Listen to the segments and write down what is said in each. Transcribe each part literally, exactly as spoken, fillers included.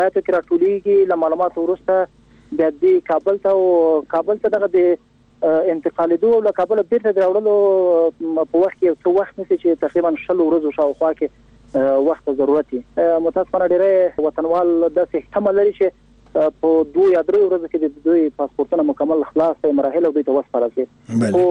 تاسو کې راټولېږي له معلوماتو وروسته د دې کابل ته او کابل ته دغه د انتقالېدو له کابل بیرته راوړلو په وخت کې څو وخت نشي چې تقریبا شل ورځې شاوخوا کې وخت ضرورت دی. متاسفانه ډېر وطنوال د احتمال لري چې په دوه یا درې ورځې کې د دوی پاسپورتونه مکمل خلاص شي مراحل او دوی ته وسپارل شي. او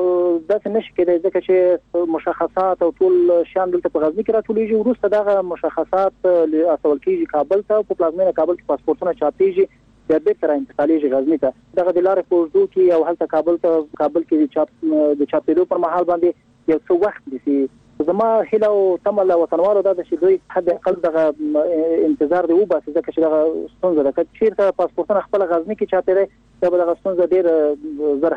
دا څه نشي کېدای ځکه چې مشخصات او ټول شان دلته په غزني کې راټولېږي وروسته دغه مشخصات اصل کېږي کابل ته په پلازمینه کابل کې پاسپورتونه چاپېږي د بیرته را انتقالېږي غزني ته. دغه د لارې په اوږدو کې او هلته کابل ته کابل کې د چاپ د چاپېدو پر مهال باندې یو څه وخت دي. زما هیله او تمه له وطنوالو دا ده چې دوی حد اقل دغه انتظار دی وباسي ځکه چې دغه ستونزه ده. که چېرته پاسپورتونه خپل غزني کې چاپېدی دا به دغه ستونزه ډېر زر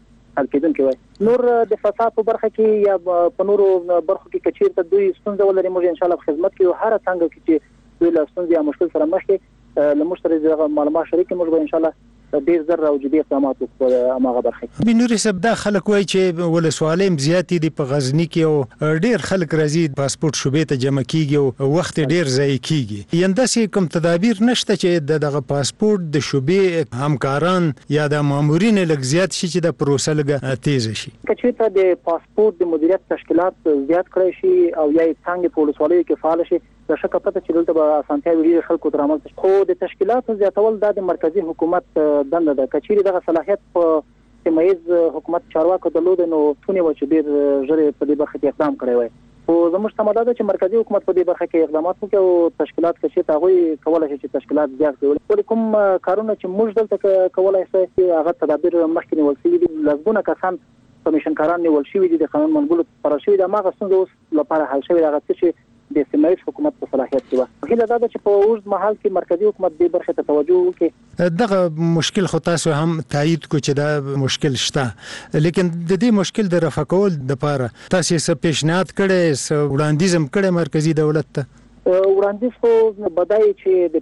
حل کېدونکې وای. نور د فساد په برخه کې یا په نورو برخو کې که چېرته دوی ستونزه ولري موږ انشاءالله په خدمت کې یو هره څانګه کې چې دوی له ستونزې یا مشکل سره مخ کې له موږ سره دغه معلومات شریک موږ به انشاءالله ډیر زر او جدي اقدامات وکړو هغه برخه. بنوري صاحب دا خلک وایي چې ولسوالۍ زیاتې دي په غزني کې او ډیر خلک راځي پاسپورت شوبې ته جمع کیږي او وخت ډیر ضایع کیږي. ینداسې کوم تدابیر نشته چې دغه پاسپورت د شوبې همکاران یا د مامورین لږ زیات شي چې د پروسه لږ تیز شي؟ که چېرته د پاسپورت د مدیریت تشکیلات زیات کړی شي او یا یې څنګه په ولسوالیو کې فعال شي د شک پته چې دلته به اسانتیاوې ډېرې خلکو ته رامنځته شي. خو د تشکیلاتو زیاتول دا د مرکزي حکومت دنده ده. که چېرې دغه صلاحیت په سیمه ییز حکومت چارواکو درلود نو څونې وه چې ډېر ژر په دې برخه کې اقدام کړی وای. خو زموږ تمه دا ده چې مرکزي حکومت په دې برخه کې اقدامات وکړي او تشکیلات که چېرته هغوی کولی شي چې تشکیلات زیات کړي. ولې کوم کارونه چې موږ دلته کولی شو هغه تدابیر مخکې نیول شوي دي. لسګونه کسان کمیشنکاران نیول شوي دي د قانون منګولو سپارل شوي دي. هماغه ستونزه اوس لپاره حل شوې ده. هغه څه چې د سیمه ییز حکومت په صلاحیت کې وه. هیله دا ده چې په اوږد مهال کې مرکزي حکومت دې برخې ته توجه وکړي. دغه مشکل خو تاسو هم تایید کو چې دا مشکل شته، لیکن د دې مشکل د رفع کول دپاره تاسو یې څه پیشنهاد کړی، څه وړاندیز هم کړی مرکزي دولت ته؟ وړاندیز خو بدای چې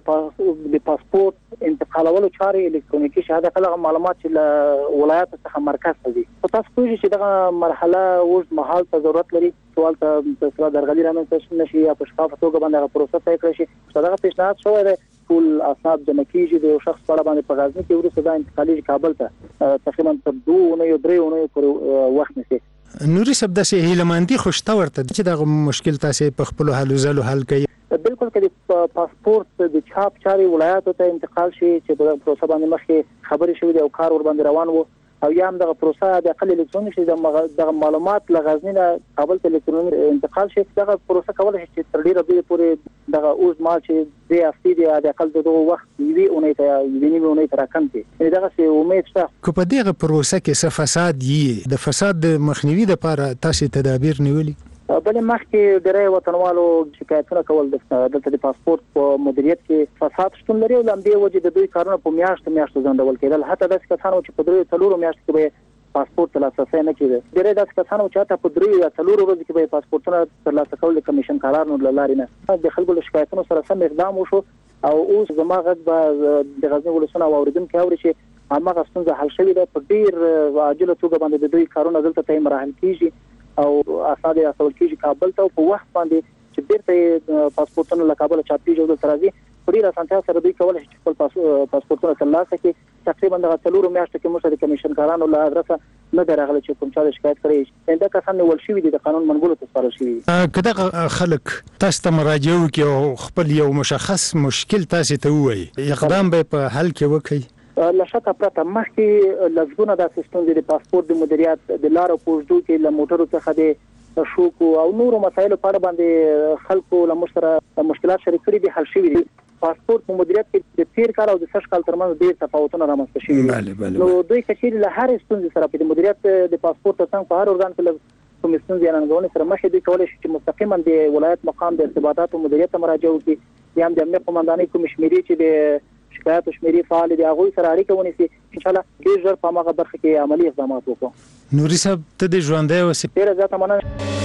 د پاسپورت انتقالولو چارې الکترونیکي شي، هدا کله معلومات چې له ولایت څخه مرکز ته دي. خو تاسو پوهیږئ چې دغه مرحله اوږد مهال ته ضرورت لري. سوال ته د سره درغلي رامنځته نشي یا په شفافه توګه باندې هغه پروسه طی کړی شي. دغه پیشنهاد شوی دی ټول اسناد جمع کیږي د یو شخص په اړه باندې په غزني کې وروسته دا انتقالېږي کابل ته تقریبا تر دوه اونیو درې اونیو پورې وخت نیسي. نوري صاحب داسې هیلهمندي خو شته ورته چې دغه مشکل تاسو په خپلو هلو ځلو حل کوي؟ بالکل که د پاسپورت د چاپ چارې ولایاتو ته انتقال شي چې په دغه پروسه باندې مخکې خبرې شوي دي او کار ورباندې روان و او یا هم دغه پروسه د اقل الکترونیک شي دغه معلومات له غزني نه کابل ته الکترونیک انتقال شي، دغه پروسه کولی شي چې تر ډېره دوی پورې دغه اوږد مهال چې درې هفتې دي د اقل د دغه وخت یوې اونۍ ته یوې نیمې اونۍ ته راکم کړي. یعنې دغسې امید شته. که په دغه پروسه کې څه فساد یي، د فساد د مخنیوي دپاره تاسې تدابیر نیولي؟ بلې مخکې ډېری وطنوالو شکایتونه کول دلته د پاسپورت په مدیریت کې فساد شتون لري او له همدې وجې د دوی کارونه په میاشتو میاشتو ځنډول کېدل. حتی داسې کسان وو چې په دریو څلورو میاشتو کې به پاسپورت ترلاسه نه کېده. ډېری داسې کسان وو چې حتی په دریو یا څلورو ورځو کې به یې پاسپورتونه ترلاسه کول د کمیشنکارانو له لارې نه. د خلکو له شکایتونو سره سم اقدام وشو او اوس زما غږ به د غزني ولسونه او اورېدونکي اوري چې هماغه ستونزه حل شوې ده. په ډېر عاجله توګه باندې د دوی کارونه دلته ته مراحل کېږي او اسناد یې استول کېږي کابل ته او په وخت باندې چې بیرته یې پاسپورتونه له کابله چاپېږي او دلته راځي. په ډېره اسانتیا سره دوی کولی شي چې خپل پاسپورتونه ترلاسه کړي. تقریبا دغه څلورو میاشتو کې موږ ته د کمیشنکارانو له ادرسه نه دی راغلی چې کوم چا د شکایت کړی شي. یعنې دا کسان نیول شوي دي، د قانون منګولو ته سپارل شوي دي. که دغه خلک تاسو ته مراجعه وکړي او خپل یو مشخص مشکل تاسې ته ووایي، اقدام به په حل کې وکړي؟ له شکه پرته مخکې لسګونه داسې ستونزې د پاسپورت د مدیریت د لارو په اوږدو کې له موټرو څخه د شوکو او نورو مسایلو په اړه باندې خلکو له موږ سره مشکلات شریک کړي دي، حل شوي دي. پاسپورت په مدیریت کې د تیر کال او د سږ کال ترمنځ ډېر تفاوتونه رامنځته شوي دي. نو دوی که چېرې له هرې ستونزې سره په د مدیریت د پاسپورت ترڅنګ په هر ارګان کې له کومې ستونزې یا ننګونې سره مخ دوی کولی شي چې مستقیما د ولایت مقام د ارتباطاتو مدیریت ته مراجعه وکړي یا هم د امنیت قمندانۍ کومې شمېرې چې د شکایاتو شمېرې فعال دي هغوی سره اړیکه ونیسي. انشاءالله ډېر ژر په هماغه برخه کې عملي اقدامات وکړو. نوري صاحب ته دې ژوندی اوسې. ډېره زیاته مننه.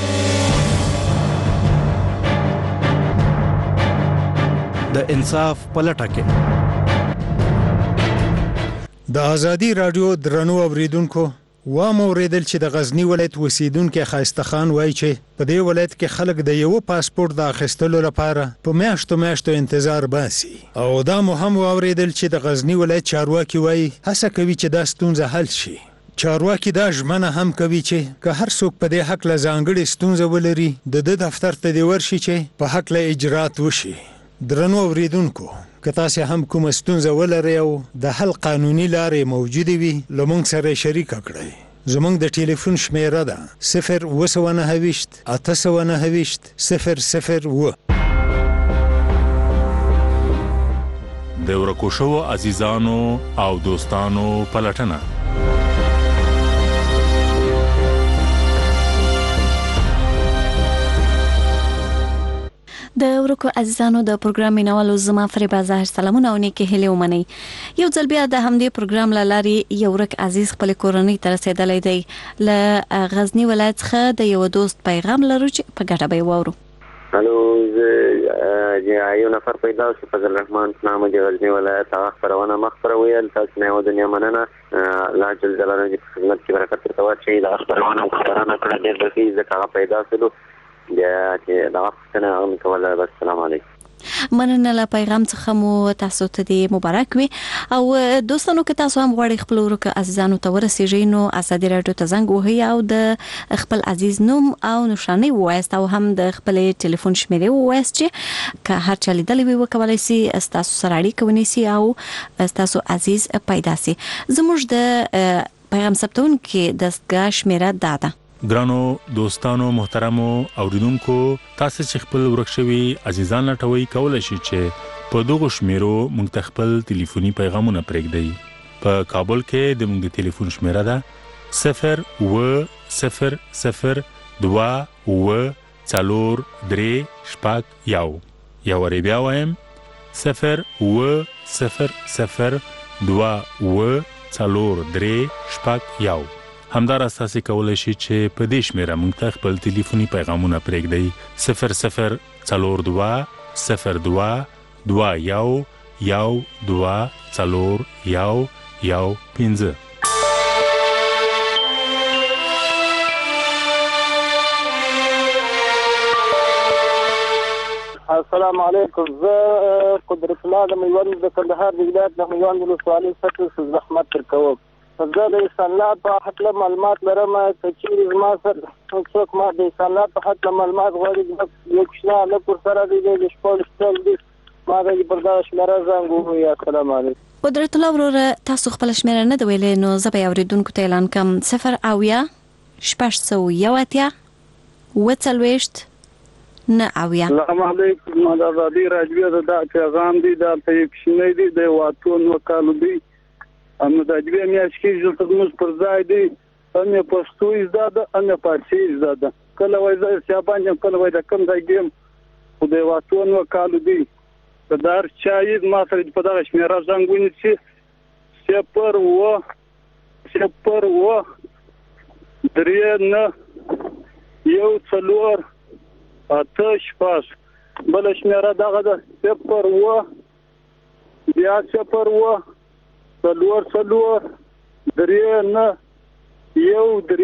د انصاف په لټه کې د ازادي راډیو درنو اوریدونکو، و ما اوریدل چې د غزنی ولایت اوسیدونکو خایسته خان وایي چې په دې ولایت کې خلک د یو پاسپورت د اخیستلو لپاره په میاشتو میاشتو انتظار باسي. او دا مو هم اوریدل چې د غزنی ولایت چارواکي وایي هڅه کوي چې دا ستونزه حل شي. چارواکي دا ژمنه هم کوي چې که هر څوک په دې حق له ځانګړې ستونزه ولري د د دفتر ته دی ورشي چې په حق له اجرات وشي. درنو اوریدونکو، که تاسو هم کومه ستونزه ولرئ او د حل قانوني لارې موجوده وي لمونږ سره شریک کړئ. زمونږ د ټلیفون شمیره ده صفر اوه سوه نهه ویشت اته سوه نهه ویشت صفر صفر اوه. د ورکو شوو عزیزانو او دوستانو پلټنه. د ورکو عزیزانو د پروګرام مینوالو زما فریبا زهر سلامونه او نیکه هیله ومني. یو ځل بیا د همدې پروګرام لاري یو ورک عزیز خپل کورنۍ ته رسیدلی دی. له غزنی ولایت څخه د یو دوست پیغام لرو چې په ګټه به وورو. الو زه یو نفر پیدا شو فضل الرحمن نامه د غزنی ولایت هغه خبرونه مخبره ویل تاسو نه و دنیا مننه الله جل جلاله دې خدمت کې برکت ورته واچي. دا خبرونه خبرونه کړه دې د دې ځکه پیدا شلو بیا چې دا څنګه هم کوله. السلام علیکم. مننه له پیغام څخه مو تاسو ته دی مبارک وي. او دوستانو که تاسو هم غواړئ خپل ورکو عزیزانو ته ورسیږئ نو ازادي راډیو ته زنګ وهئ او د خپل عزیز نوم او نشانه ووایاست او هم د خپل ټلیفون شمیره ووایاست چې که هر چا لیدلی وي وکولای شي تاسو سره اړیکه ونیسي او تاسو عزیز پیدا شي. زموږ د پیغام ثبتونکو دستګاه شمیره دا ده. ګرانو دوستانو محترمو اوریدونکو، تاسو چې خپل ورک شوي عزیزان لټوي کولای شئ چې په دغه شمیرو موږ ته خپل ټلیفوني پیغامونه پرېږدئ. په کابل کې د موږ د ټلیفون شمیره ده صفر اوه صفر صفر دوه اوه څلور درې شپږ یو. یو وری بیا وایم صفر اوه صفر صفر دوه اوه څلور درې شپږ یو. همدار اساسي کولای شي چې په دې شمیره موږ ته خپل ټلیفوني پیغامونه پرېږدئ صفر صفر څلور دوه صفر دوه دوه یو یو دوه څلور یو یو پنځه. السلام علیکم. زه قدرت الله د میوند د کندهار د ولایت د میوند ولسوالۍ څخه زحمت کوم. زه د انسانات په حق معلومات لرم. چې زما سره څوک ما د انسانات په حق معلومات غواړي یو کښنا له پر سره دی د شپږ شپږ دی ما د برداشت شمیره زنګ وهي. السلام علیکم. قدرت الله وروره تاسو خپل شمیره نه دی ویلې نو زه به اوریدونکو ته اعلان کوم صفر اویا شپږ سوه یو اتیا اوه څلوېښت نه اویا. السلام علیکم. دا ازادي راډیو د پیغام دی دا په کښنی دی د واتون وکالو دی ام د دې میاشت کې چې تاسو پر ځای دی ان پښتو زده ان پارسي زده کله وای زه سیابان کله وای د کم ځای ګم خو د واتون وکالو دی په دار چای ما سره په دغه شمیره زنګونی چې صفر و صفر و درې نه یو څلور اته شپږ بل شمیره دغه د صفر و بیا صفر و څلور څلور درې نه یو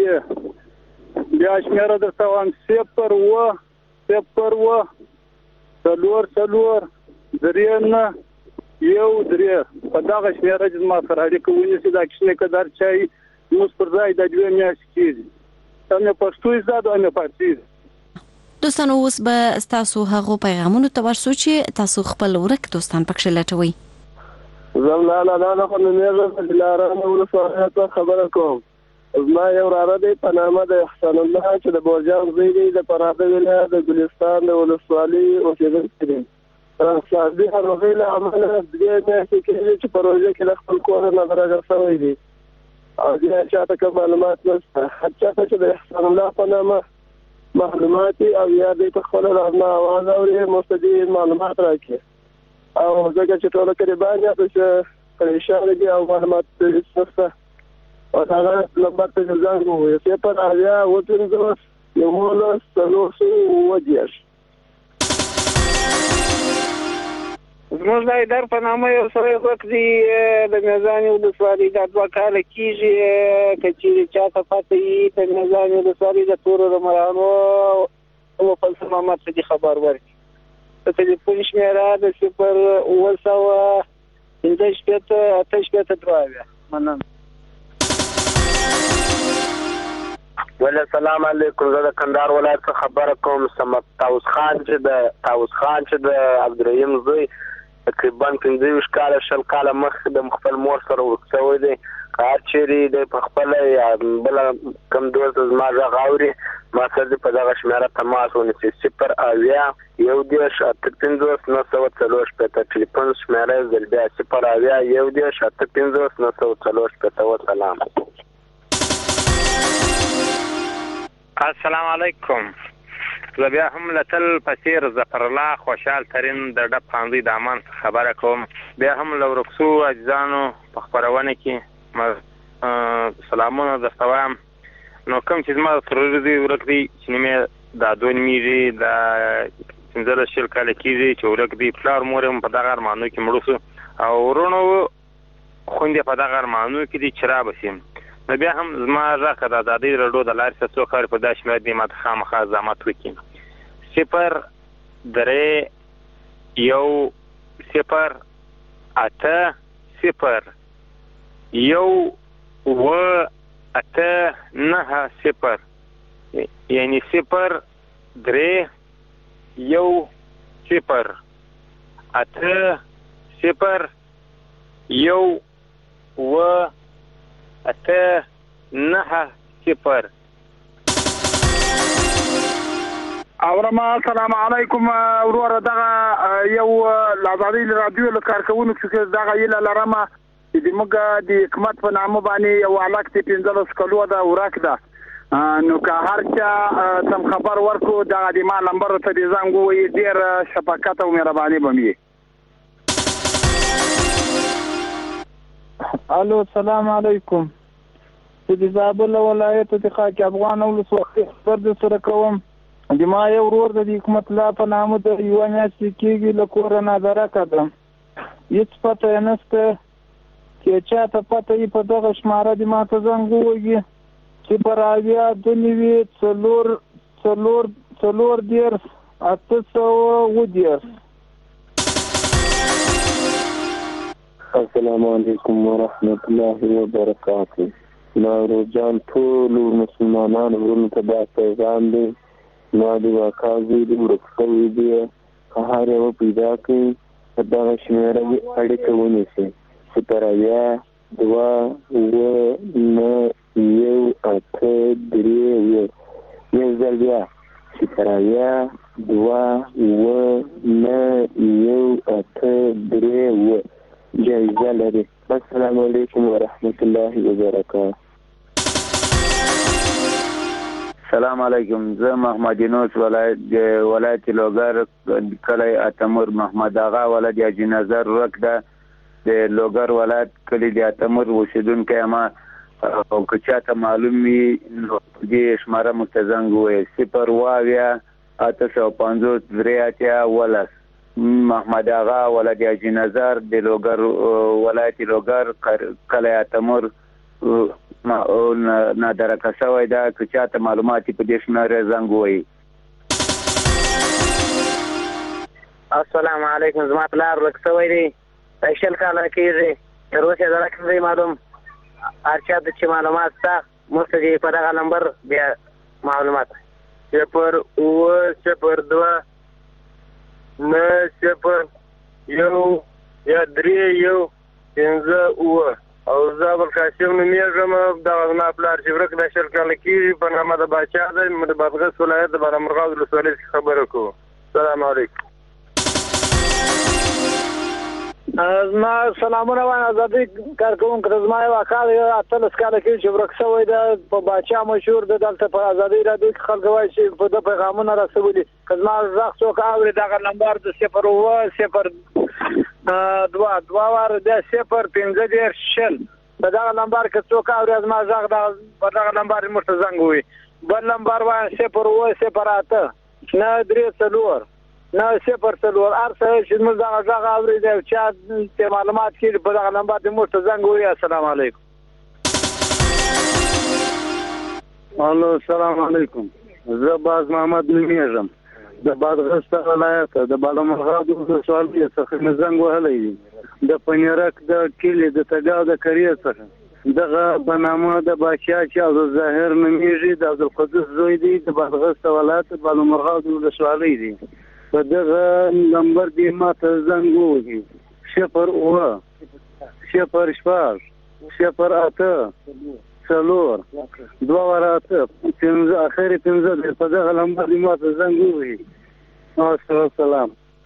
درې بیا شمیره درته وایم صفر و صفر و څلور څلور درې نه یو درې. په دغه شمیره چې ما سره اړیکه ونیسي دا کښنی کدار چای موږ پر ځای د دوه میاشتې کېږي هم پښتو زده هم پارسي. دوستانو اوس به تاسو هغو پیغامونو ته ورسو چې تاسو خپل ورک دوستان پکښې لټوئ. زمنا نه نه خو نه نه لارانه ولسوالۍ ته خبره کوم. زما یو راره دی په نامه د احسان الله چې د بورجان زوی دی د پراده ولایت د ګلستان د ولسوالۍ اوسېدونکی دی. اقتصادي ناروغۍ له امله دوه میاشتې کېږي چې پروژه کې له خپل کور نه درجه شوی دی او بیا چاته کوم معلومات نشته. هر چاته چې د احسان الله په نامه معلومات او یا د خپل رحمه आवाज اوري مستدین معلومات راکړي او ځکه چې ټول کړي باندې چې پریشان دي او معلومات نشته او هغه لمبر ته ځان وو یې په اړه وته یو مول څلور سو ودیش. زموږ د ایدر په نامه یو سړی ورک دی د میزانې ولسوالۍ دا دوه کاله کېږي که چېرې چاته پته وي د میزانې ولسوالۍ د تورو د مراحلو او فلسفه محمد صدیق خبر ورکړي. د تلیفون شمېره د صفر اوه سوه پنځه شپېته اته شپېته دوه اویا. مننه. ول السلام علیکم. زه د کندهار ولایت څخه خبره کوم. صمد طاووس خان چې د طاووس خان چې د عبدالرحیم زوی تقریبا پنځه ویشت کاله شل کاله مخکې د خپل مور سره ورک شوی دی. که هر چېرې دی په خپله یا بله کوم دوست زما غږ اوري ما سره دې په دغه شمېره تماس ونیسي. صفر اویا یو دېرش اته پنځوس نهه سوه څلور شپېته. ټلیفون شمېره یې ځل بیا صفر اویا یو دېرش اته پنځوس نهه سوه څلور شپېته. وسلام. السلام علیکم. زه بیا هم له تل په څېر ظفرالله خوشحال ترین د ډب خانزۍ د امان خبره کوم. بیا هم له ورک شوو عزیزانو په خپرونه کې سلامونه درته وایم. نو کوم چې زما د ترور زوی ورک دی چې نوم یې دا دوه نومېږي دا پنځلس شل کاله کېږي چې ورک دی. پلار مور یې په دغه ارمانو کې مړه شو او وروڼه خویندې په دغه ارمانو کې دي چې رابسي. نو بیا هم زما غږ که د ازادۍ راډیو د لارې څخه څوک اوري په دا شمېره دې ماته خامخا زحمت وکړي. صفر درې یو صفر اته صفر یو اوه اته نهه صفر یعنی صفر درې یو صفر اته صفر یو اوه اته نهه صفر. اورما السلام علیکم ورور. دغه یو د ازادۍ راډیو له کارکوونکو څخه دغه هیله لرمه چې زموږ د حکومت په نامه باندې یو هلک د پنځلس کلو ده ورک ده. نو که هر چا سم خبر ورکړو دغه د ما نمبر ته دې زنګ ووایي ډېر شفقت او مهرباني به مې. الو السلام علیکم. زه د زابل ولایت د خاک افغان ولسوالۍ خبر در سره کوم. د ما یو ورور د حکمت الله په نامه د یوه میاشتې کېږي له کوره نادرکه ده. هېڅ پته یې نشته چې چاته پته وي په دغه شماره دې ما ته زنګ ووهي. صفر اویا دوه نوي څلور څلور څلور دېرش اته سوه اووه دېرش. السلام علیکم ورحمت الله وبرکاته. نوروز جان ټولو مسلمانانو ورونو ته دا پیغام دی. ما د واقع زوی د ورک شوی دی که هر یوه پیدا کړي په دغه شمېره اړیکه ونیسي. صفر اویا دوه اوه نهه یو اته درې اووه. یو ځل بیا صفر اویا دوه اوه نهه یو اته درې اووه. جایزه لري. السلام علیکم ورحمت الله وبرکاته. سلام علیکم. زه محمد یونس ولایت ولایت لوګر کلی اتمر محمد آغا ولد حاجي نظر ورک ده د لوګر ولایت کلی د اتمر اوسیدونکی یم. او که چاته معلوم وي نو دې شماره موږ ته زنګ ووایي. صفر اوه اویا اته سوه پنځوس درې اتیا اوولس. محمد آغا ولد حاجي نظر د لوګر ولایت لوګر کلی اتمر نادرکه شوی ده. که چاته معلومات په دې شمېره زنګ ووایي. السلام علیکم. زما پلار ورک شوی دی شل کاله کېږي. تر اوسه یې درک نه دی معلوم. هر چا ته چې معلومات شته موږ ته دې په دغه نمبر بیا معلومات صفر اوه صفر دوه نهه صفر یو یا درې یو پنځه اووه. او زه ابوالقاسم نومېږم. دغه زما پلار چې ورک دی شل کاله کېږي په نامه د باچا دی. د بادغیس ولایت د بارامرغاو ولسوالۍ څخه خبره کوو. السلام علیکم. زما سلامونه وایم ازادۍ کارکوونکو ته. زما یو اکا دی اتلس کاله کېږي چې ورک شوی دی. په باچا مشهور دی. دلته په ازادۍ راډیو کې خلک وایي چې په ده پیغامونه رسولي. که زما غږ څوک اوري دغه نمبر د صفر اوه صفر دوه دوه واره بیا صفر پنځه دېرش شل. په دغه نمبر کې څوک اوري زما غږ په دغه نمبر موږ ته زنګ ووایي. بل نمبر وایم صفر اوه صفر اته نهه درې څلور نه صفر څلور هر څه چې موږ دغه غږ اورېدی چا ته معلومات کړي په دغه نمبر دې موږ ته زنګ ووهي. السلام علیکم. الو السلام علیکم. زه باز محمد نومیږم د بادغیس ولایت د بالامرغاب ولسوالۍ څخه مې زنګ وهلی دی د پنیرک د کلي د تګاو د قریې څخه. دغه په نامه د باچا چې عبدالظاهر نومیږي د عبدالقدوس زوی دی د بادغیس ولایت د بالامرغاب ولسوالۍ دی. په دغه نمبر دې ما ته زنګ ووهي صفر اووه صفر شپږ صفر اته څلور دوه واره اته پنځه اخرې پنځه دی. په دغه نمبر دې ما ته زنګ ووهي. السلام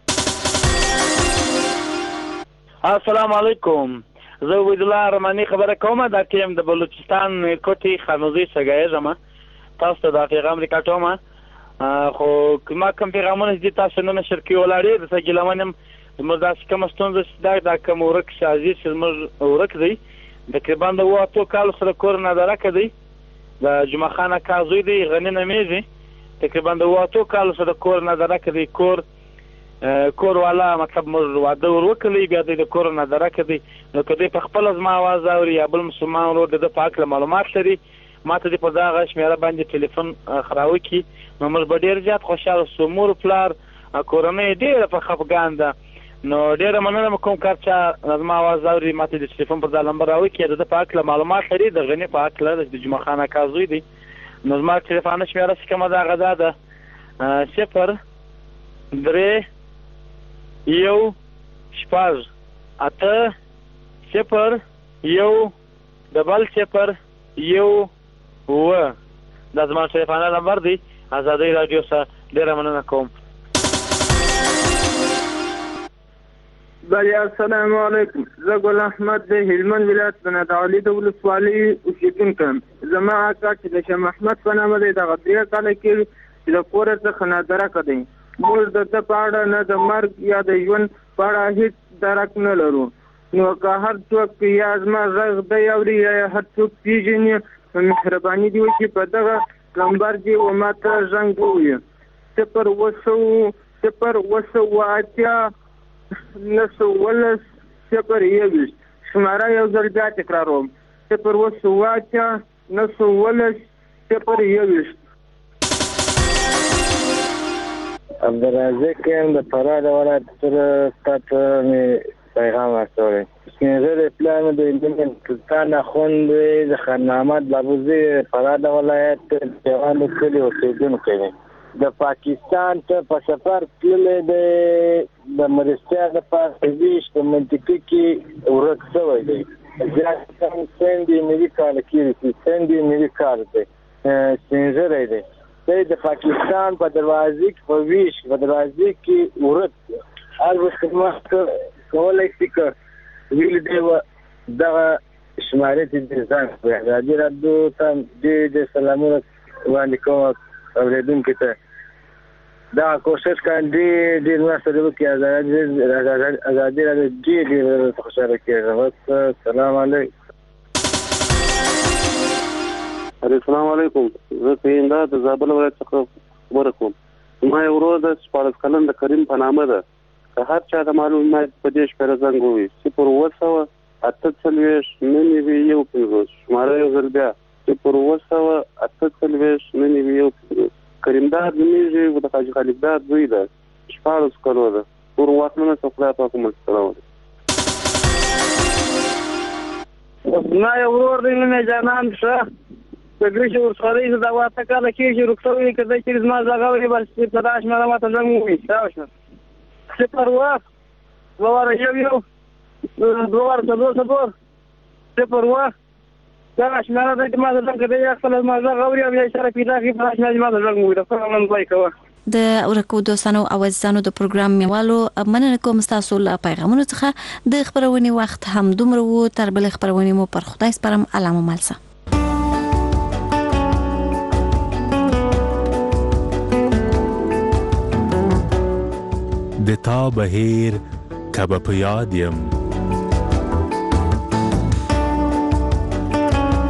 السلام علیکم. زه عبید الله رحماني خبره کوم دا کیم د بلوچستان کوټي خانوزي څخه تاسو ته د پیغام ریکاټوم خو ما کوم پیغامونه دي تاسو نه نشر کې ولاړې د سګلمنم زموږ داسې کوم ستونزه دا دا کوم ورک شازي چې زموږ ورک دی تقریبا د واتو کال سره کور نه درکه دی د جمعه خانه کازوی دی غنی نمیزي تقریبا د واتو کال سره کور نه درکه دی کور کور والا مطلب موږ واده ورکړلی بیا د کور نه درکه دی نو کدی په خپل ازما आवाज اوري یا بل مسلمان ورو د پاک معلومات لري ماته د په دغه شمیره باندې ټلیفون خراوي کی نو موږ به ډیر زیات خوشاله سو. مور پلار کورنۍ ډیر په خفګان ده نو ډیر مننه کوم کار چې ازما आवाज اوري ماته د ټلیفون پر دا نمبر راوي کی د پاک معلومات لري د غنی پاک لري د جمعه خانه کازوی دی نو زما ټلیفون شمیره څنګه دا غدا ده صفر درې یو شپږ اته صفر یو ډبل صفر یو اوه دا زما ټلیفون نمبر دی. ازادي رادیو سره ډیره مننه کوم. بله السلام علیکم. زه ګل احمد د هلمند ولایت د نادعلي د ولسوالۍ اوسېدونکی یم. زما اکا چې د شاه محمد په نامه دی دغه درې کاله کې چې د کوره څخه نادرکه دی. موږ د ده په اړه نه د مرګ یا د ژوند په اړه هېڅ درک نه لرو. نو که هر څوک یا زما غږ دی اوري یا هر څوک پیژني نو مهرباني دې وکړي په دغه نمبر دې و ما ته زنګ ووهي صفر اووه سوه صفر اووه سوه اتیا نهه سوه اوولس صفر یوویشت. شماره یو ځل بیا تکراروم صفر اووه سوه اتیا نهه سوه اوولس صفر یوویشت. عبدالرزاق یم د فراه ولایت سره تا ته مې پیغام استولی. سپین ږیری پلار مې د هلمند سلطان اخوند دی د خان محمد بابوزي فراه ولایت جوان کلي اوسېدونکی دی. د پاکستان ته په سفر تللی دی د مرستیا دپاره په ویش په منطقې کې ورک شوی دی. زیات کم سن د ملي کال کې سن د ملي کال دی سپین ږیری دی دی د پاکستان په دروازې کې په ویش په دروازې کې ورک هر وخت خدمت کولی شي که ویل دی دغه شمارې ته دې ځان کړي. ازادي راډیو ته ډېر ډېر سلامونه وړاندې کوم اورېدونکو ته دغه کوشش کوم ډېر ډېر مرسته وکړي. ازادي راډیو ډېر ډېر خوشحاله کېږم. السلام علیکم. السلام علیکم. زه پیدا د زابل ولایت څخه خبره کوم. ما یو ورور د شپاړس کلن د کریم په نامه ده که هر چا د معلومات په دې شپېره زنګ ووهي صفر اووه سوه اته څلوېښت نهه نوي یو پنځوس. شماره یو ځل بیا صفر اووه سوه اته څلوېښت نهه نوي یو پنځوس. کریمدار نومیږي د حاجي خالقدار زوی ده شپاړس کلو ده. ټول واکمنه څه خدای پاک مرسته راولي. زما یو ورور دی نوم یې جانان شه په ګریشو ولسوالۍ د واته کاله کېږي رخصوي که دی چې زما غږ اوري بس په دغه شمېره ماته زنګ ووهي. صفر اووه دوه واره یو یو دوه واره څلور څلور صفر اووه دغه شمېره دی چې ماته زنګ که دی خپله زما غږ اوري او بیا اشاره پیدا کړي په دغه شمېره ماته زنګ ووهي. د خپل منځلای کوه. د ورکو دوستانو او عزیزانو د پروګرام میوالو مننه کوم تاسو له پیغامونو څخه. د خبرونې وخت هم دومره وو. تر بل خبرونې مو پر خدای سپارم. علامه مالسه. د تا بهیر کبه په یاد یم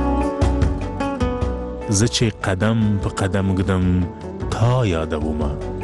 زه چې قدم په قدم ګدم تا یادومه